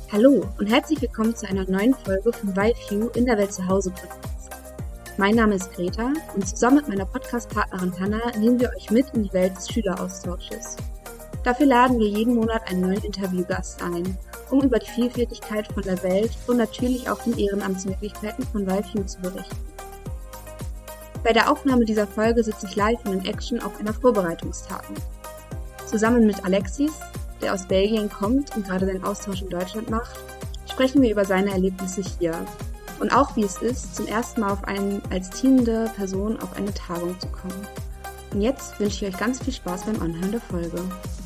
Hallo und herzlich willkommen zu einer neuen Folge von WildView in der Welt zu Hause Podcast. Mein Name ist Greta und zusammen mit meiner Podcast-Partnerin Hannah nehmen wir euch mit in die Welt des Schüleraustausches. Dafür laden wir jeden Monat einen neuen Interviewgast ein, um über die Vielfältigkeit von der Welt und natürlich auch den Ehrenamtsmöglichkeiten von WildView zu berichten. Bei der Aufnahme dieser Folge sitze ich live und in Action auf einer Vorbereitungstagung. Zusammen mit Alexis, der aus Belgien kommt und gerade seinen Austausch in Deutschland macht, sprechen wir über seine Erlebnisse hier und auch wie es ist, zum ersten Mal als teamende Person auf eine Tagung zu kommen. Und jetzt wünsche ich euch ganz viel Spaß beim Anhören der Folge.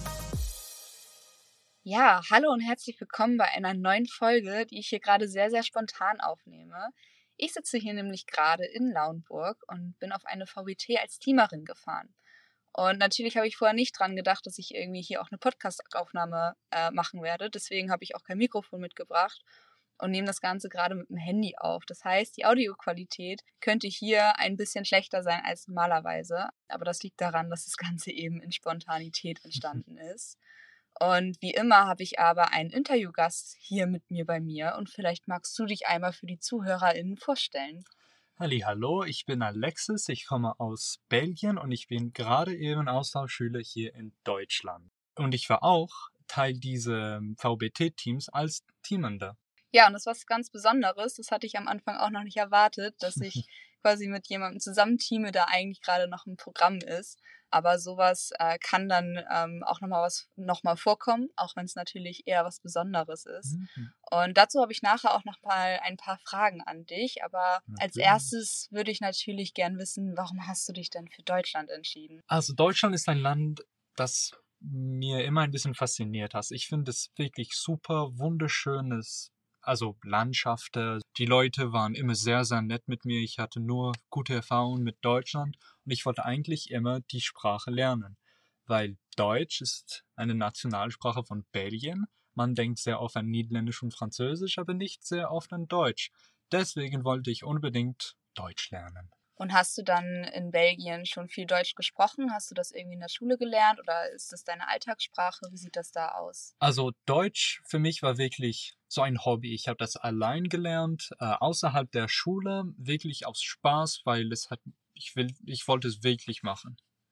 Ja, hallo und herzlich willkommen bei einer neuen Folge, die ich hier gerade sehr, sehr spontan aufnehme. Ich sitze hier nämlich gerade in Lauenburg und bin auf eine VBT als Teamerin gefahren. Und natürlich habe ich vorher nicht dran gedacht, dass ich irgendwie hier auch eine Podcast-Aufnahme machen werde. Deswegen habe ich auch kein Mikrofon mitgebracht und nehme das Ganze gerade mit dem Handy auf. Das heißt, die Audioqualität könnte hier ein bisschen schlechter sein als normalerweise. Aber das liegt daran, dass das Ganze eben in Spontanität entstanden ist. Und wie immer habe ich aber einen Interviewgast hier mit mir bei mir. Und vielleicht magst du dich einmal für die ZuhörerInnen vorstellen. Hallo, ich bin Alexis, ich komme aus Belgien und ich bin gerade eben Austauschschüler hier in Deutschland. Und ich war auch Teil dieses VBT-Teams als Teamender. Ja, und das ist was ganz Besonderes. Das hatte ich am Anfang auch noch nicht erwartet, dass ich quasi mit jemandem zusammen teame, da eigentlich gerade noch ein Programm ist. Aber sowas kann dann auch nochmal vorkommen, auch wenn es natürlich eher was Besonderes ist. Mhm. Und dazu habe ich nachher auch noch mal ein paar Fragen an dich. Aber als erstes würde ich natürlich gern wissen, warum hast du dich denn für Deutschland entschieden? Also Deutschland ist ein Land, das mir immer ein bisschen fasziniert hat. Ich finde es wirklich super, wunderschönes, also Landschaften. Die Leute waren immer sehr, sehr nett mit mir. Ich hatte nur gute Erfahrungen mit Deutschland und ich wollte eigentlich immer die Sprache lernen, weil Deutsch ist eine Nationalsprache von Belgien. Man denkt sehr oft an Niederländisch und Französisch, aber nicht sehr oft an Deutsch. Deswegen wollte ich unbedingt Deutsch lernen. Und hast du dann in Belgien schon viel Deutsch gesprochen? Hast du das irgendwie in der Schule gelernt oder ist das deine Alltagssprache? Wie sieht das da aus? Also Deutsch für mich war wirklich so ein Hobby. Ich habe das allein gelernt, außerhalb der Schule, wirklich aus Spaß, weil ich wollte es wirklich machen.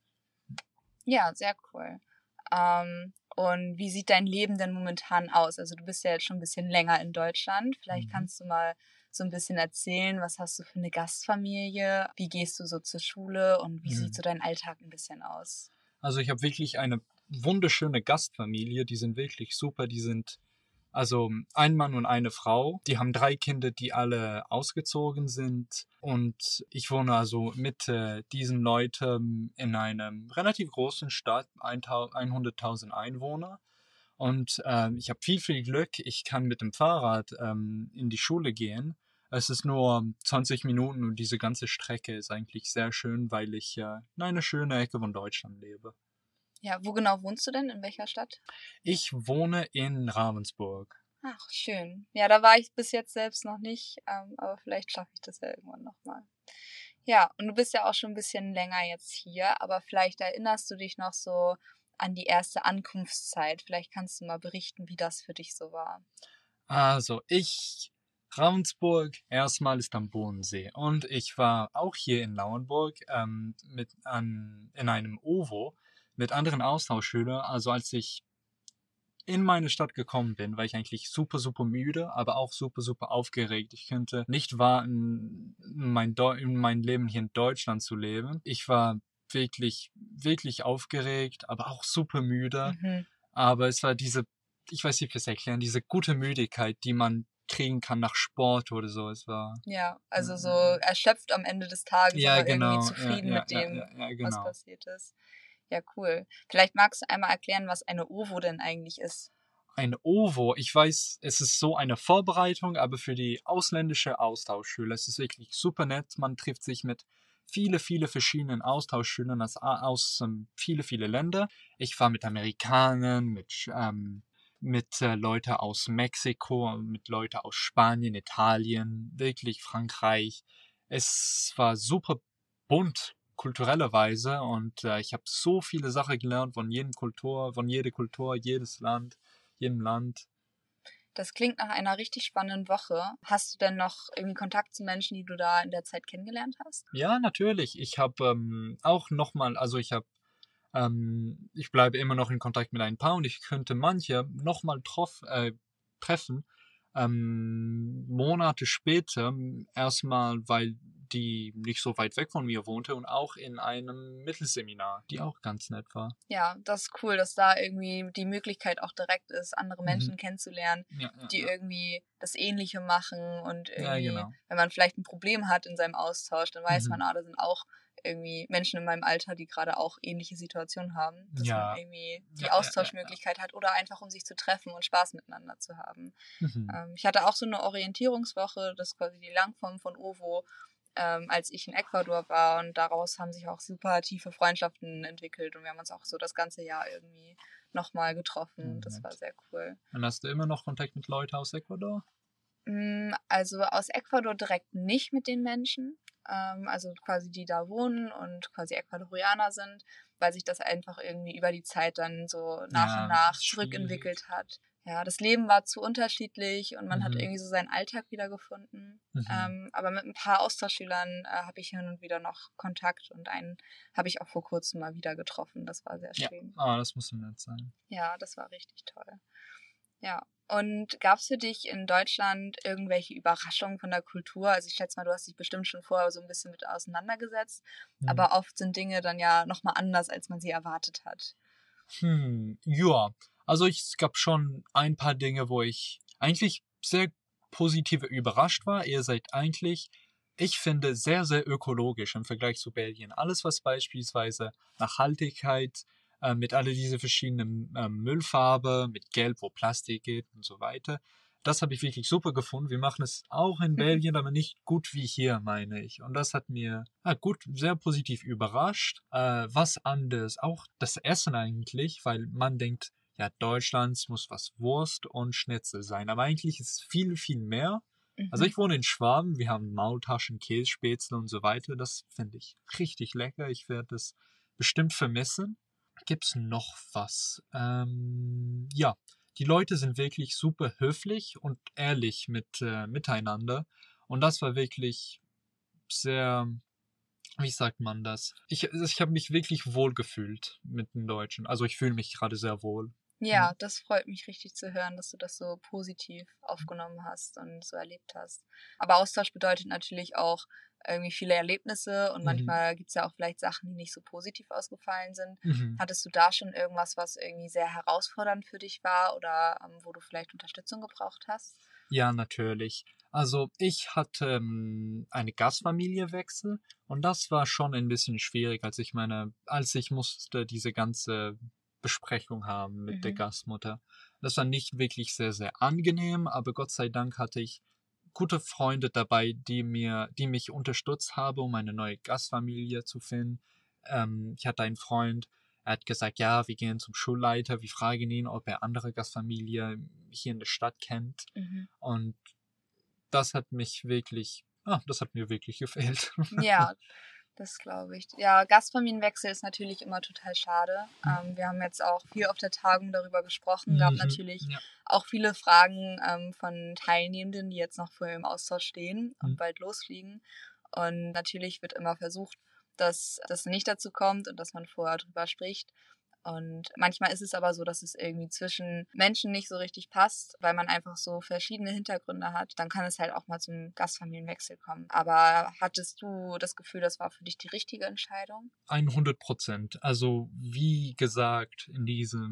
Ja, sehr cool. Und wie sieht dein Leben denn momentan aus? Also du bist ja jetzt schon ein bisschen länger in Deutschland. Vielleicht kannst du mal so ein bisschen erzählen, was hast du für eine Gastfamilie? Wie gehst du so zur Schule und wie sieht so dein Alltag ein bisschen aus? Also ich habe wirklich eine wunderschöne Gastfamilie. Die sind wirklich super. Die sind also ein Mann und eine Frau. Die haben 3 Kinder, die alle ausgezogen sind. Und ich wohne also mit diesen Leuten in einer relativ großen Stadt, 100.000 Einwohner. Und ich habe viel Glück. Ich kann mit dem Fahrrad in die Schule gehen. Es ist nur 20 Minuten und diese ganze Strecke ist eigentlich sehr schön, weil ich in einer schönen Ecke von Deutschland lebe. Ja, wo genau wohnst du denn? In welcher Stadt? Ich wohne in Ravensburg. Ach, schön. Ja, da war ich bis jetzt selbst noch nicht, aber vielleicht schaffe ich das ja irgendwann nochmal. Ja, und du bist ja auch schon ein bisschen länger jetzt hier, aber vielleicht erinnerst du dich noch so an die erste Ankunftszeit. Vielleicht kannst du mal berichten, wie das für dich so war. Also Ravensburg erstmal ist am Bodensee und ich war auch hier in Lauenburg in einem OVO mit anderen Austauschschülern. Also als ich in meine Stadt gekommen bin, war ich eigentlich super müde, aber auch super aufgeregt. Ich könnte nicht warten, in mein Leben hier in Deutschland zu leben. Ich war wirklich aufgeregt, aber auch super müde. Aber es war ich weiß nicht, wie es erklären, diese gute Müdigkeit, die man kriegen kann nach Sport oder so. Es war ja, also so erschöpft am Ende des Tages, ja, aber genau, irgendwie zufrieden mit dem, genau. was passiert ist. Ja, cool. Vielleicht magst du einmal erklären, was eine OVO denn eigentlich ist. Eine OVO, ich weiß, es ist so eine Vorbereitung, aber für die ausländische Austauschschüler. Es ist wirklich super nett. Man trifft sich mit viele verschiedenen Austauschschülern aus viele Länder. Ich war mit Amerikanern, mit Leuten aus Mexiko, mit Leuten aus Spanien, Italien, wirklich Frankreich. Es war super bunt, kulturellerweise, und ich habe so viele Sachen gelernt von jeder Kultur, jedes Land, jedem Land. Das klingt nach einer richtig spannenden Woche. Hast du denn noch irgendwie Kontakt zu Menschen, die du da in der Zeit kennengelernt hast? Ja, natürlich. Ich habe auch nochmal, also ich bleibe immer noch in Kontakt mit ein paar und ich könnte manche nochmal treffen, Monate später, erstmal, weil die nicht so weit weg von mir wohnte und auch in einem Mittelseminar, die auch ganz nett war. Ja, das ist cool, dass da irgendwie die Möglichkeit auch direkt ist, andere Menschen kennenzulernen, Ja, ja, die ja. irgendwie das Ähnliche machen und Ja, irgendwie, genau. wenn man vielleicht ein Problem hat in seinem Austausch, dann weiß man, Mhm. da sind auch irgendwie Menschen in meinem Alter, die gerade auch ähnliche Situationen haben, dass man Ja, irgendwie die ja, ja, ja, ja. Austauschmöglichkeit hat oder einfach, um sich zu treffen und Spaß miteinander zu haben. Mhm. Ich hatte auch so eine Orientierungswoche, das ist quasi die Langform von OVO, als ich in Ecuador war und daraus haben sich auch super tiefe Freundschaften entwickelt und wir haben uns auch so das ganze Jahr irgendwie nochmal getroffen. Das war Nett. sehr cool. Und hast du immer noch Kontakt mit Leuten aus Ecuador? Also aus Ecuador direkt nicht mit den Menschen, also quasi die da wohnen und quasi Ecuadorianer sind, weil sich das einfach irgendwie über die Zeit dann so nach und Ja, nach ist schwierig. zurückentwickelt hat. Ja, das Leben war zu unterschiedlich und man hat Mhm. irgendwie so seinen Alltag wiedergefunden. Mhm. Aber mit ein paar Austauschschülern habe ich hin und wieder noch Kontakt und einen habe ich auch vor kurzem mal wieder getroffen. Das war sehr Ja, schön. das muss so nett sein. Ja, das war richtig toll. Ja. Und gab es für dich in Deutschland irgendwelche Überraschungen von der Kultur? Also ich schätze mal, du hast dich bestimmt schon vorher so ein bisschen mit auseinandergesetzt, Mhm. aber oft sind Dinge dann ja nochmal anders, als man sie erwartet hat. Ja, also es gab schon ein paar Dinge, wo ich eigentlich sehr positiv überrascht war. Ihr seid eigentlich, ich finde, sehr, sehr ökologisch im Vergleich zu Belgien. Alles, was beispielsweise Nachhaltigkeit, mit alle diese verschiedenen Müllfarbe, mit Gelb, wo Plastik geht und so weiter. Das habe ich wirklich super gefunden. Wir machen es auch in Belgien, aber nicht gut wie hier, meine ich. Und das hat mir gut, sehr positiv überrascht. Was anderes, auch das Essen eigentlich, weil man denkt, ja, Deutschlands muss was Wurst und Schnitzel sein. Aber eigentlich ist es viel, viel mehr. Also ich wohne in Schwaben, wir haben Maultaschen, Kässpätzle und so weiter. Das finde ich richtig lecker. Ich werde es bestimmt vermissen. Gibt's noch was? Ja, die Leute sind wirklich super höflich und ehrlich miteinander. Und das war wirklich sehr, wie sagt man das? Ich habe mich wirklich wohl gefühlt mit den Deutschen. Also ich fühle mich gerade sehr wohl. Ja, das freut mich richtig zu hören, dass du das so positiv aufgenommen hast und so erlebt hast. Aber Austausch bedeutet natürlich auch irgendwie viele Erlebnisse und manchmal gibt es ja auch vielleicht Sachen, die nicht so positiv ausgefallen sind. Mhm. Hattest du da schon irgendwas, was irgendwie sehr herausfordernd für dich war oder wo du vielleicht Unterstützung gebraucht hast? Ja, natürlich. Also ich hatte eine Gastfamilienwechsel und das war schon ein bisschen schwierig, als ich musste diese ganze Besprechung haben mit der Gastmutter. Das war nicht wirklich sehr, sehr angenehm, aber Gott sei Dank hatte ich gute Freunde dabei, die mich unterstützt haben, um eine neue Gastfamilie zu finden. Ich hatte einen Freund, er hat gesagt, ja, wir gehen zum Schulleiter, wir fragen ihn, ob er andere Gastfamilie hier in der Stadt kennt. Und das hat mir wirklich gefehlt. Ja, das glaube ich. Ja, Gastfamilienwechsel ist natürlich immer total schade. Wir haben jetzt auch viel auf der Tagung darüber gesprochen, gab natürlich Ja. auch viele Fragen von Teilnehmenden, die jetzt noch vor im Austausch stehen und bald losfliegen. Und natürlich wird immer versucht, dass das nicht dazu kommt und dass man vorher drüber spricht. Und manchmal ist es aber so, dass es irgendwie zwischen Menschen nicht so richtig passt, weil man einfach so verschiedene Hintergründe hat. Dann kann es halt auch mal zum Gastfamilienwechsel kommen. Aber hattest du das Gefühl, das war für dich die richtige Entscheidung? 100%. Also wie gesagt, in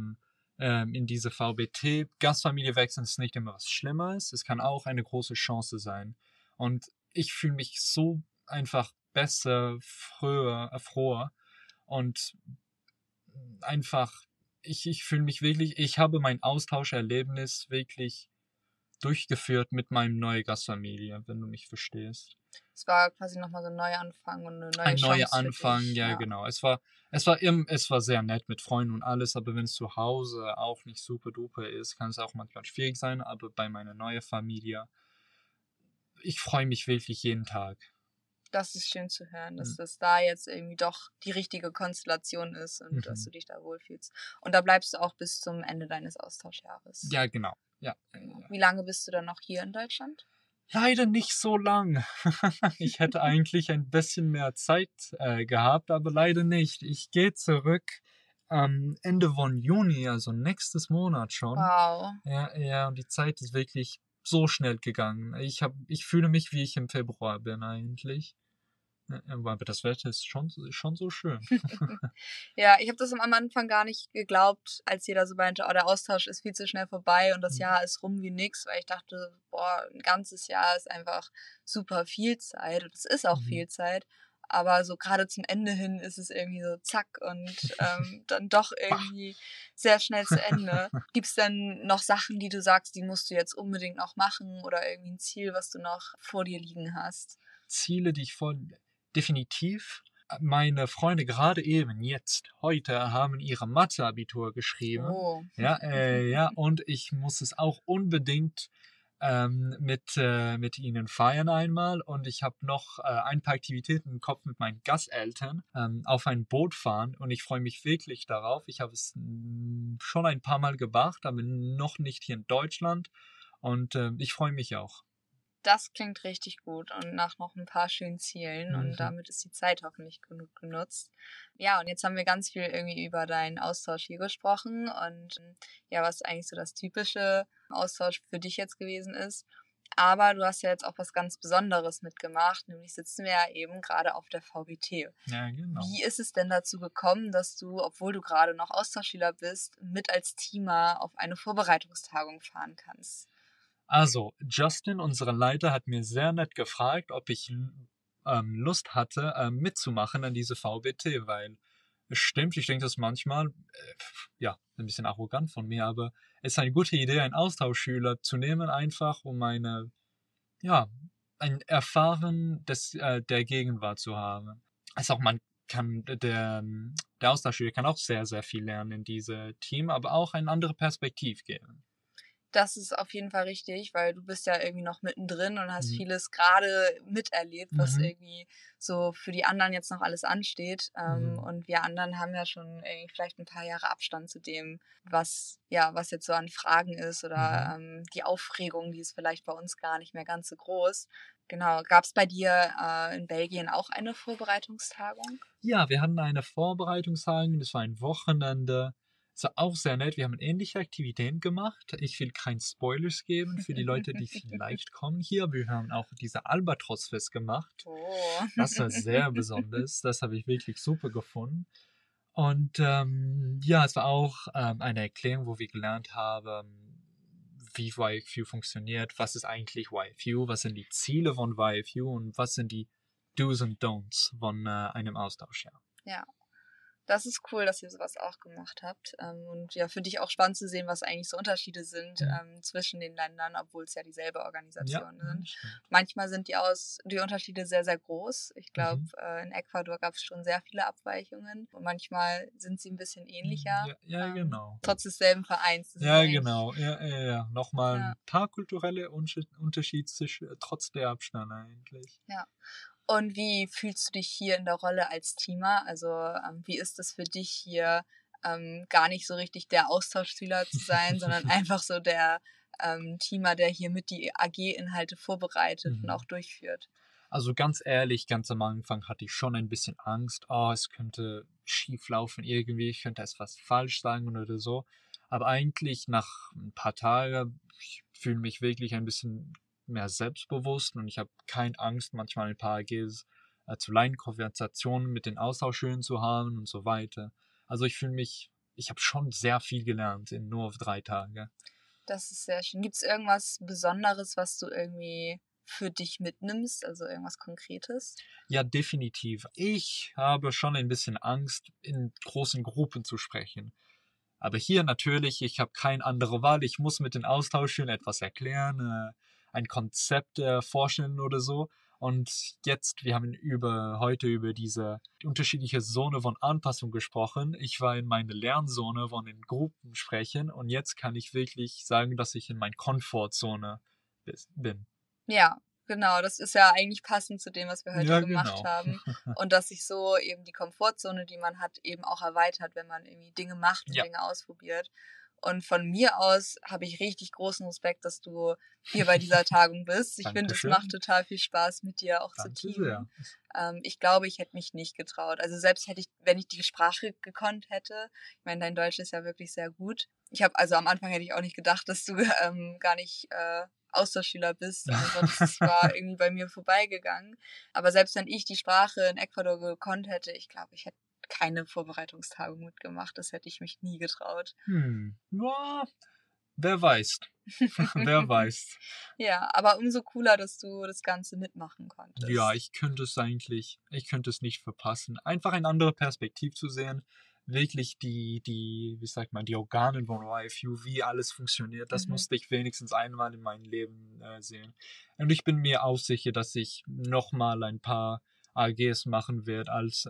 diese VBT, Gastfamilie wechseln ist nicht immer was Schlimmes. Es kann auch eine große Chance sein. Und ich fühle mich so einfach besser, froher und einfach, ich fühle mich wirklich, ich habe mein Austauscherlebnis wirklich durchgeführt mit meinem neuen Gastfamilie, wenn du mich verstehst. Es war quasi nochmal so ein Neuanfang und eine neue Ein neuer Chance für Anfang, dich. ja, genau. Es war sehr nett mit Freunden und alles, aber wenn es zu Hause auch nicht super duper ist, kann es auch manchmal schwierig sein, aber bei meiner neuen Familie, ich freue mich wirklich jeden Tag. Das ist schön zu hören, dass das da jetzt irgendwie doch die richtige Konstellation ist und dass du dich da wohlfühlst. Und da bleibst du auch bis zum Ende deines Austauschjahres. Ja, genau. Ja. Wie lange bist du dann noch hier in Deutschland? Leider nicht so lang. Ich hätte eigentlich ein bisschen mehr Zeit gehabt, aber leider nicht. Ich gehe zurück am Ende von Juni, also nächstes Monat schon. Wow. Ja, und die Zeit ist wirklich so schnell gegangen. Ich fühle mich, wie ich im Februar bin eigentlich. Ja, aber das Wetter ist schon so schön. Ja, ich habe das am Anfang gar nicht geglaubt, als jeder so meinte, oh, der Austausch ist viel zu schnell vorbei und das Jahr ist rum wie nix, weil ich dachte, boah, ein ganzes Jahr ist einfach super viel Zeit und es ist auch viel Zeit. Aber so gerade zum Ende hin ist es irgendwie so zack und dann doch irgendwie sehr schnell zu Ende. Gibt es denn noch Sachen, die du sagst, die musst du jetzt unbedingt noch machen oder irgendwie ein Ziel, was du noch vor dir liegen hast? Ziele, die ich definitiv. Meine Freunde gerade eben, jetzt, heute, haben ihre Mathe-Abitur geschrieben. Oh. Ja, und ich muss es auch unbedingt mit ihnen feiern einmal. Und ich habe noch ein paar Aktivitäten im Kopf mit meinen Gasteltern auf ein Boot fahren. Und ich freue mich wirklich darauf. Ich habe es schon ein paar Mal gemacht, aber noch nicht hier in Deutschland. Und ich freue mich auch. Das klingt richtig gut und nach noch ein paar schönen Zielen und damit ist die Zeit hoffentlich genug genutzt. Ja, und jetzt haben wir ganz viel irgendwie über deinen Austausch hier gesprochen und ja, was eigentlich so das typische Austausch für dich jetzt gewesen ist. Aber du hast ja jetzt auch was ganz Besonderes mitgemacht, nämlich sitzen wir ja eben gerade auf der VBT. Ja, genau. Wie ist es denn dazu gekommen, dass du, obwohl du gerade noch Austauschschüler bist, mit als Teamer auf eine Vorbereitungstagung fahren kannst? Also, Justin, unser Leiter, hat mir sehr nett gefragt, ob ich Lust hatte, mitzumachen an diese VBT, weil es stimmt, ich denke das manchmal, ja, ein bisschen arrogant von mir, aber es ist eine gute Idee, einen Austauschschüler zu nehmen, einfach um ein Erfahren der Gegenwart zu haben. Also auch der Austauschschüler kann auch sehr, sehr viel lernen in diesem Team, aber auch eine andere Perspektive geben. Das ist auf jeden Fall richtig, weil du bist ja irgendwie noch mittendrin und hast vieles gerade miterlebt, was irgendwie so für die anderen jetzt noch alles ansteht. Und wir anderen haben ja schon irgendwie vielleicht ein paar Jahre Abstand zu dem, was jetzt so an Fragen ist oder die Aufregung, die ist vielleicht bei uns gar nicht mehr ganz so groß. Genau. Gab es bei dir in Belgien auch eine Vorbereitungstagung? Ja, wir hatten eine Vorbereitungstagung, das war ein Wochenende. Es war auch sehr nett. Wir haben ähnliche Aktivitäten gemacht. Ich will kein Spoilers geben für die Leute, die vielleicht kommen hier. Wir haben auch diese Albatros-Fest gemacht. Oh. Das war sehr besonders. Das habe ich wirklich super gefunden. Und es war auch eine Erklärung, wo wir gelernt haben, wie YFU funktioniert, was ist eigentlich YFU, was sind die Ziele von YFU und was sind die Do's und Don'ts von einem Austauschjahr. Ja. Das ist cool, dass ihr sowas auch gemacht habt. Und ja, für dich auch spannend zu sehen, was eigentlich so Unterschiede sind zwischen den Ländern, obwohl es ja dieselbe Organisation sind. Stimmt. Manchmal sind die Unterschiede sehr, sehr groß. Ich glaube, in Ecuador gab es schon sehr viele Abweichungen. Und manchmal sind sie ein bisschen ähnlicher. Ja, genau. Trotz desselben Vereins. Ja, genau. Ja. Nochmal ein paar kulturelle Unterschiede trotz der Abstand eigentlich. Ja. Und wie fühlst du dich hier in der Rolle als Teamer? Also wie ist es für dich hier, gar nicht so richtig der Austauschschüler zu sein, sondern einfach so der Teamer, der hier mit die AG-Inhalte vorbereitet und auch durchführt? Also ganz ehrlich, ganz am Anfang hatte ich schon ein bisschen Angst. Oh, es könnte schief laufen irgendwie, ich könnte etwas falsch sagen oder so. Aber eigentlich nach ein paar Tagen, ich fühle mich wirklich ein bisschen mehr selbstbewusst und ich habe keine Angst, manchmal ein paar AGs zu leiten, Konversationen mit den Austauschschülern zu haben und so weiter. Also ich habe schon sehr viel gelernt in nur 3 Tagen. Das ist sehr schön. Gibt es irgendwas Besonderes, was du irgendwie für dich mitnimmst, also irgendwas Konkretes? Ja, definitiv. Ich habe schon ein bisschen Angst, in großen Gruppen zu sprechen. Aber hier natürlich, ich habe keine andere Wahl. Ich muss mit den Austauschschülern etwas erklären, ein Konzept vorstellen oder so. Und jetzt, wir haben heute über diese unterschiedliche Zone von Anpassung gesprochen. Ich war in meine Lernzone von den Gruppen sprechen und jetzt kann ich wirklich sagen, dass ich in meiner Komfortzone bin. Ja, genau. Das ist ja eigentlich passend zu dem, was wir heute gemacht haben. Und dass sich so eben die Komfortzone, die man hat, eben auch erweitert, wenn man irgendwie Dinge macht und Dinge ausprobiert. Und von mir aus habe ich richtig großen Respekt, dass du hier bei dieser Tagung bist. Ich finde, es Dankeschön. macht total viel Spaß, mit dir auch zu Danke teamen. sehr. Ich glaube, ich hätte mich nicht getraut. Also selbst wenn ich die Sprache gekonnt hätte, ich meine, dein Deutsch ist ja wirklich sehr gut. Also am Anfang hätte ich auch nicht gedacht, dass du gar nicht Austauschschüler bist. Also das war irgendwie bei mir vorbeigegangen. Aber selbst wenn ich die Sprache in Ecuador gekonnt hätte, ich glaube, ich hätte keine Vorbereitungstagung mitgemacht. Das hätte ich mich nie getraut. Ja, wer weiß. Wer weiß. Ja, aber umso cooler, dass du das Ganze mitmachen konntest. Ja, ich könnte es nicht verpassen. Einfach eine andere Perspektive zu sehen. Wirklich wie sagt man, die Organe von YFU, wie alles funktioniert, das musste ich wenigstens einmal in meinem Leben sehen. Und ich bin mir auch sicher, dass ich nochmal ein paar AGs machen werde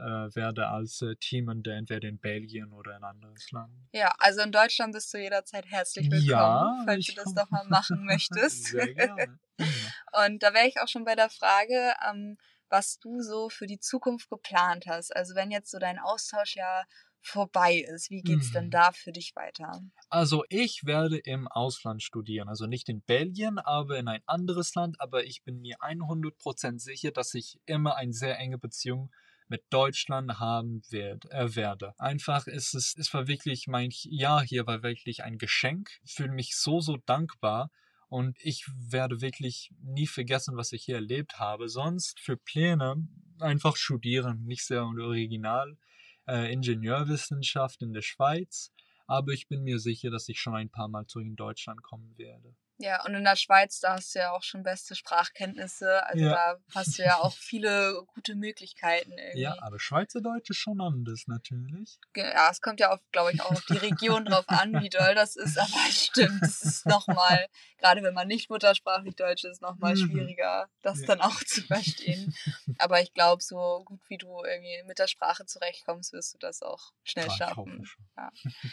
als Teamende, entweder in Belgien oder in ein anderes Land. Ja, also in Deutschland bist du jederzeit herzlich willkommen, falls du das doch mal machen möchtest. Sehr gerne. Und da wäre ich auch schon bei der Frage, was du so für die Zukunft geplant hast. Also wenn jetzt so dein Austausch ja vorbei ist, wie geht's denn da für dich weiter? Also ich werde im Ausland studieren, also nicht in Belgien, aber in ein anderes Land, aber ich bin mir 100% sicher, dass ich immer eine sehr enge Beziehung mit Deutschland haben werde. Einfach es war wirklich, mein Jahr hier war wirklich ein Geschenk, ich fühle mich so dankbar und ich werde wirklich nie vergessen, was ich hier erlebt habe. Sonst für Pläne einfach studieren, nicht sehr original. Ingenieurwissenschaft in der Schweiz, aber ich bin mir sicher, dass ich schon ein paar Mal zurück in Deutschland kommen werde. Ja, und in der Schweiz, da hast du ja auch schon beste Sprachkenntnisse, also da hast du ja auch viele gute Möglichkeiten irgendwie. Ja, aber Schweizerdeutsch ist schon anders natürlich. Ja, es kommt ja glaube ich, auch auf die Region drauf an, wie doll das ist, aber stimmt, es ist nochmal, gerade wenn man nicht muttersprachlich Deutsch ist, nochmal schwieriger, das dann auch zu verstehen. Aber ich glaube, so gut wie du irgendwie mit der Sprache zurechtkommst, wirst du das auch schnell schaffen. Ja.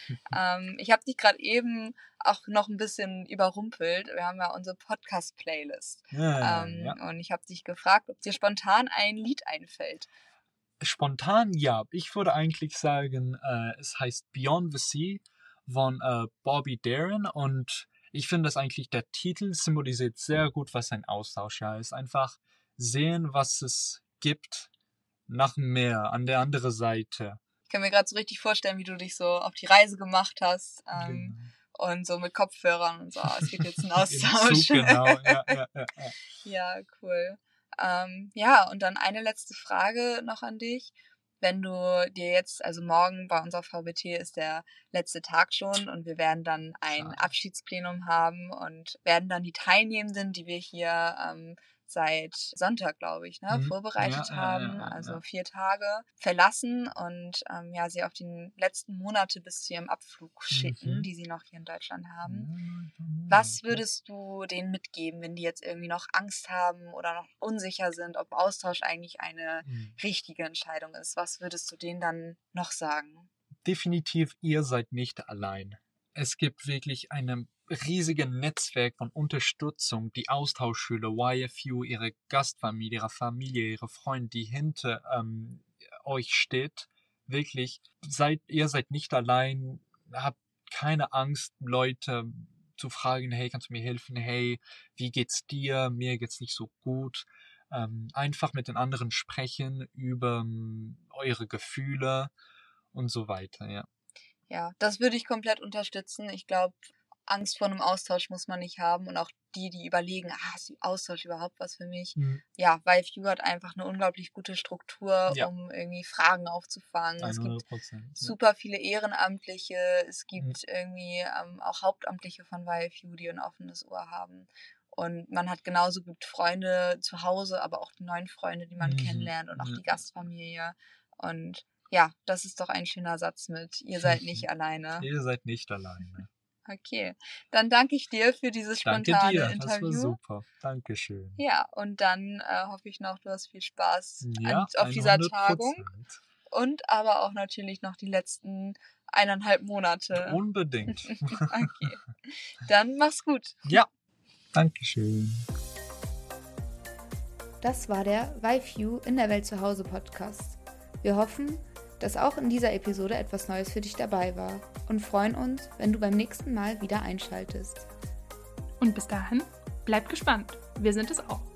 Ich habe dich gerade eben auch noch ein bisschen überrumpelt. Wir haben ja unsere Podcast-Playlist. Und ich habe dich gefragt, ob dir spontan ein Lied einfällt. Spontan, ja. Ich würde eigentlich sagen, es heißt Beyond the Sea von Bobby Darin und ich finde, dass eigentlich der Titel symbolisiert sehr gut, was ein Austausch ist. Einfach sehen, was es gibt nach dem Meer, an der anderen Seite. Ich kann mir gerade so richtig vorstellen, wie du dich so auf die Reise gemacht hast. Genau. Und so mit Kopfhörern und so, es geht jetzt ein Austausch. Im Zug, genau. Ja. Ja, cool. Ja, und dann eine letzte Frage noch an dich. Wenn du dir jetzt, also morgen bei unserer VBT ist der letzte Tag schon und wir werden dann ein Abschiedsplenum haben und werden dann die Teilnehmenden, die wir hier seit Sonntag, glaube ich, vorbereitet haben, also 4 Tage, verlassen und sie auf die letzten Monate bis zu ihrem Abflug schicken, die sie noch hier in Deutschland haben. Was würdest du denen mitgeben, wenn die jetzt irgendwie noch Angst haben oder noch unsicher sind, ob Austausch eigentlich eine richtige Entscheidung ist? Was würdest du denen dann noch sagen? Definitiv, ihr seid nicht allein. Es gibt wirklich ein riesiges Netzwerk von Unterstützung, die Austauschschüler, YFU, ihre Gastfamilie, ihre Familie, ihre Freunde, die hinter euch steht. Wirklich, ihr seid nicht allein, habt keine Angst, Leute zu fragen, hey, kannst du mir helfen? Hey, wie geht's dir? Mir geht's nicht so gut. Einfach mit den anderen sprechen über eure Gefühle und so weiter, ja. Ja, das würde ich komplett unterstützen. Ich glaube, Angst vor einem Austausch muss man nicht haben und auch die überlegen, ist Austausch überhaupt was für mich? Ja, YFU hat einfach eine unglaublich gute Struktur, um irgendwie Fragen aufzufangen. 100%, es gibt super viele Ehrenamtliche, es gibt irgendwie auch Hauptamtliche von YFU, die ein offenes Ohr haben. Und man hat genauso gut Freunde zu Hause, aber auch die neuen Freunde, die man kennenlernt und auch die Gastfamilie. Und ja, das ist doch ein schöner Satz mit, ihr seid nicht alleine. Ihr seid nicht alleine. Okay, dann danke ich dir für dieses spontane Interview. Das war super. Dankeschön. Ja, und dann hoffe ich noch, du hast viel Spaß auf 100%. Dieser Tagung. Und aber auch natürlich noch die letzten 1,5 Monate. Unbedingt. Okay, dann mach's gut. Ja, Dankeschön. Das war der YFU in der Welt zu Hause Podcast. Wir hoffen, dass auch in dieser Episode etwas Neues für dich dabei war und freuen uns, wenn du beim nächsten Mal wieder einschaltest. Und bis dahin, bleib gespannt. Wir sind es auch.